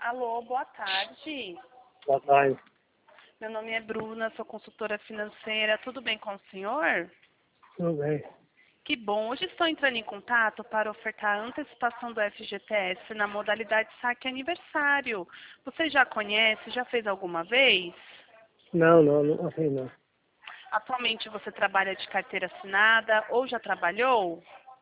Alô, boa tarde. Boa tarde. Meu nome é Bruna, sou consultora financeira. Tudo bem com o senhor? Tudo bem. Que bom. Hoje estou entrando em contato para ofertar a antecipação do FGTS na modalidade saque aniversário. Você já conhece? Já fez alguma vez? Não sei não. Atualmente você trabalha de carteira assinada ou já trabalhou?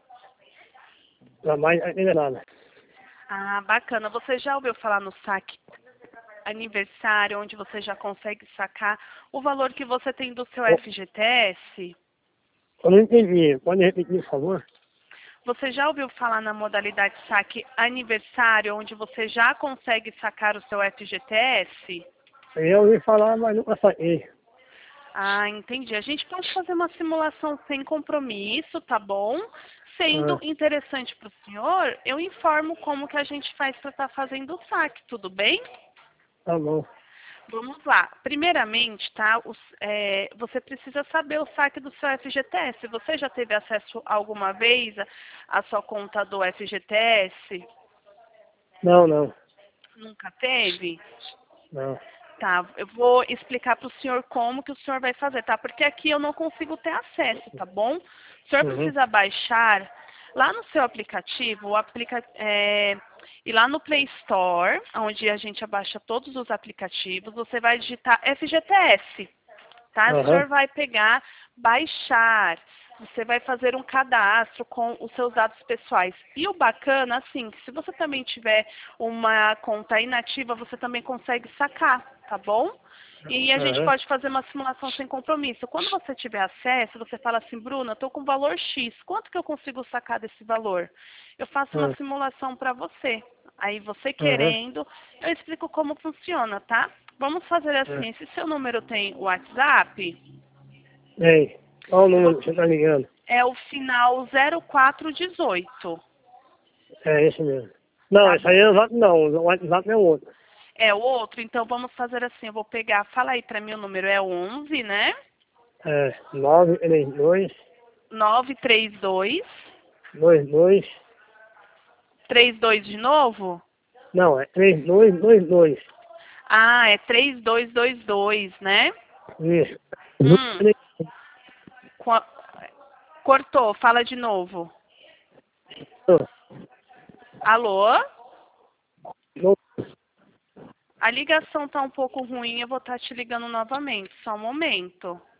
Trabalho ainda nada. Ah, bacana. Você já ouviu falar no saque aniversário, onde você já consegue sacar o valor que você tem do seu FGTS? Eu não entendi. Pode repetir, por favor? Você já ouviu falar na modalidade saque aniversário, onde você já consegue sacar o seu FGTS? Eu ouvi falar, mas nunca saquei. Ah, entendi. A gente pode fazer uma simulação sem compromisso, tá bom? Sendo Ah, interessante para o senhor, eu informo como que a gente faz para estar fazendo o saque, tudo bem? tá bom. Vamos lá. Primeiramente, tá? Você precisa saber o saque do seu FGTS. Você já teve acesso alguma vez à sua conta do FGTS? Não. Nunca teve? Não. Tá, eu vou explicar para o senhor como que o senhor vai fazer, tá? Porque aqui eu não consigo ter acesso, tá bom? O senhor Uhum. precisa baixar lá no seu aplicativo, e lá no Play Store, onde a gente abaixa todos os aplicativos, você vai digitar FGTS, tá? O senhor Aham. vai pegar, baixar, você vai fazer um cadastro com os seus dados pessoais. E o bacana, assim, que se você também tiver uma conta inativa, você também consegue sacar, tá bom? E a gente Aham. pode fazer uma simulação sem compromisso. Quando você tiver acesso, você fala assim, Bruna, estou com valor X, quanto que eu consigo sacar desse valor? Eu faço uma Aham. simulação para você. Aí você Aham. querendo, eu explico como funciona, tá? Vamos fazer Aham. assim, se seu número tem WhatsApp, Ei, qual o eu número vou, que você tá ligando? é o final 0418, É esse mesmo. Não, tá esse aí bom? é o WhatsApp não. O WhatsApp é o outro. É o outro, então vamos fazer assim, eu vou pegar, fala aí pra mim o número, é 11, né? É 932 932, 22. 32 de novo? Não, é 3222. Ah, é 3222, né? Isso. Hum, co- cortou, fala de novo. Alô? A ligação tá um pouco ruim, eu vou estar te ligando novamente, só um momento.